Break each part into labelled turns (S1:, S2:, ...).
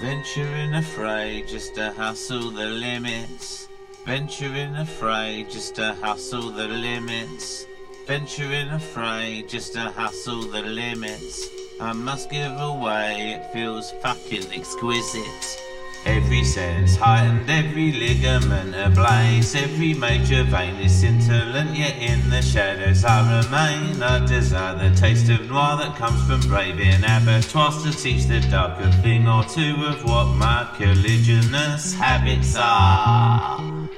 S1: Venturing afraid just to hustle the limits. Venturing afraid just to hustle the limits. Venturing afraid just to hustle the limits. I must give away, it feels fucking exquisite. Every sense heightened, every ligament ablaze, every major vein is scintillant, yet in the shadows I remain. I desire the taste of noir that comes from braving abattoirs to teach the dark a thing or two of what my colliginous habits are.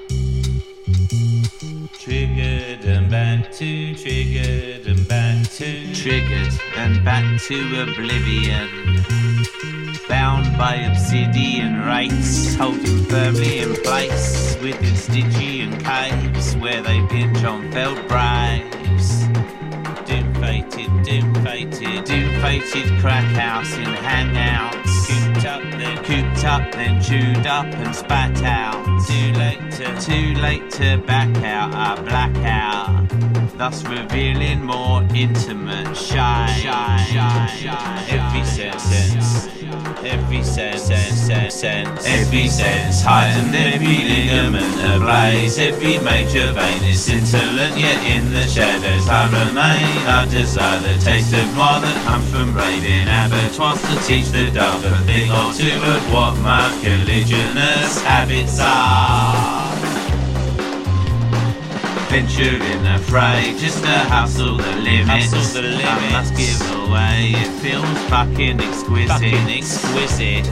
S1: Triggered and back to, triggered and back to, triggered and back to oblivion. Bound by obsidian wraiths, holding firmly in place within Stygian caves where they binge on felled braves. Doom-fated, doom-fated, doom-fated crack house in hangouts. Cooped up, then chewed up and spat out. Too late to back out, I black out. Thus revealing more intimate shine. Every sense, every sense heightened, every ligament ablaze, every major vein is scintillant, yet in the shadows I remain. I desire the taste of noir that comes from raving abattoirs to teach the dark a thing or two of what my colliginous habits are. Venturing afraid just to hustle the limits. I must give away, it feels fucking exquisite.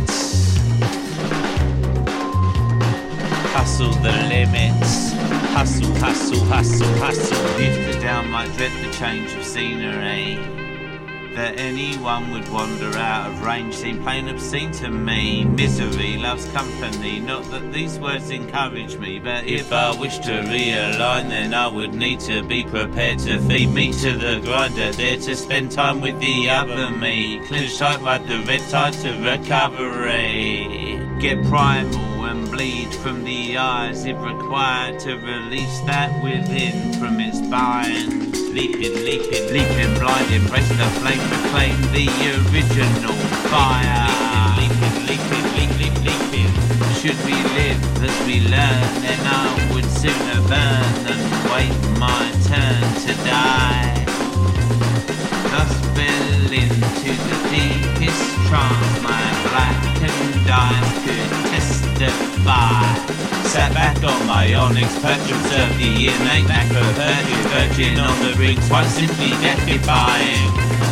S1: Hustle the limits. Hustle, hustle, hustle, hustle. If the down might dread the change of scenery, that anyone would wander out of range seemed plain obscene to me. Misery loves company, not that these words encourage me, but if I wish to realign, then I would need to be prepared to feed me to the grinder, there to spend time with the other me. Clinch tight like the red tide to recovery. Get primal and bleed from the eyes if required to release that within from its bind. Leaping, blind, embrace the flame, proclaim the original fire. Leaping. Should we live as we learn, then I would sooner burn than wait my turn to die. Thus fell into the deepest trance, my blackened eyes could testify. Sat back on my onyx perch, observed the innate macro-virgin, virgin on the brink, quite simply death-defying.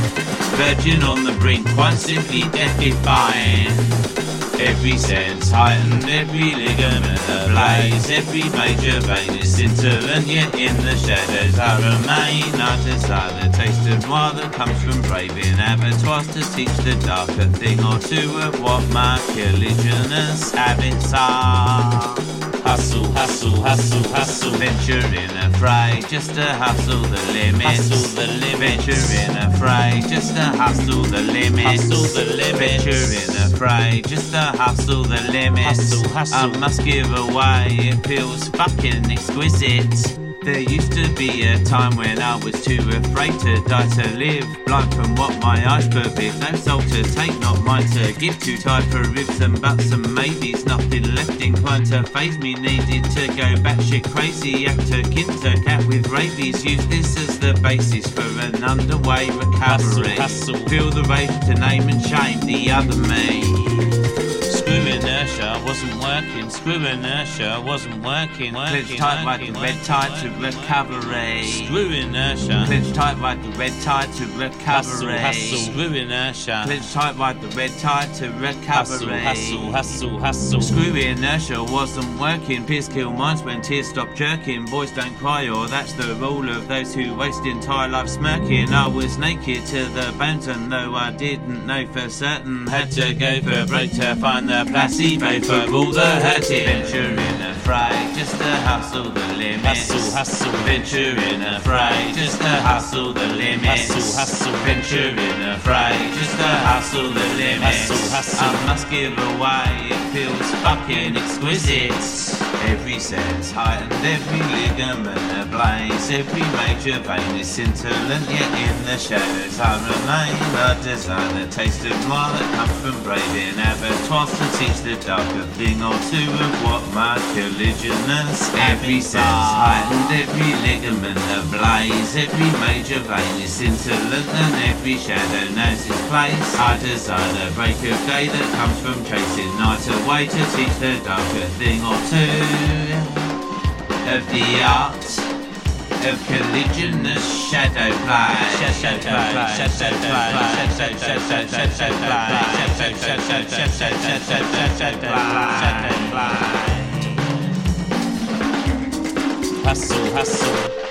S1: Virgin on the brink, quite simply death-defying. Every sense heightened, every ligament ablaze, every major vein is scintillant, yet in the shadows I remain. I desire the taste of noir that comes from braving abattoirs to teach the dark a thing or two of what my colliginous habits are. Hustle, hustle, hustle, hustle. Venturing afraid just to hustle the limits. Hustle the limits. Venturing afraid just to hustle the limits. Hustle the limits. Venturing afraid just to hustle the limits. Hustle. I must give away, it feels fucking exquisite. There used to be a time when I was too afraid to die to live, blind from what my eyes forbid. No soul to take, not mine to give. Too tired for ifs and buts and maybes. Nothing left inclined to faze me. Needed to go batshit crazy. Actor kin to cat with rabies. Use this as the basis for an underway recovery. Hustle. Feel the rage to name and shame the other me. Screw inertia wasn't working. Screw inertia wasn't working. Clench tight like the red tide to recovery. Screw inertia. Clench tight like the red tide to recovery. Hustle. Screw inertia. Clench tight like the red tide to recovery. Hustle. Screw inertia wasn't working. Peers kill minds when tears stop jerking. Boys don't cry, or that's the rule of those who waste entire life smirking. I was naked to the bones, and though I didn't know for certain, had to go for broke to find the placebo for all the hurting. Venturing afraid just to hustle the limits. Hustle. Venturing afraid just to hustle the limits. Hustle. Venturing afraid just to hustle the limits. I must must give away. It feels fucking exquisite. Every sense heightened, every ligament ablaze. Every major vein is scintillant, yet in the shadows I remain. I desire the taste of noir that comes from braving abattoirs to teach the dark a thing or two of what my religionous. Every sense heightened, every ligament ablaze. Every major vein is scintillant, and every shadow knows its place. I desire the break of day that comes from chasing night away to teach the dark a thing or two of the art of colliginous shadow play. Shadow play. Shadow play. Shadow play. Shadow play. Hustle, hustle.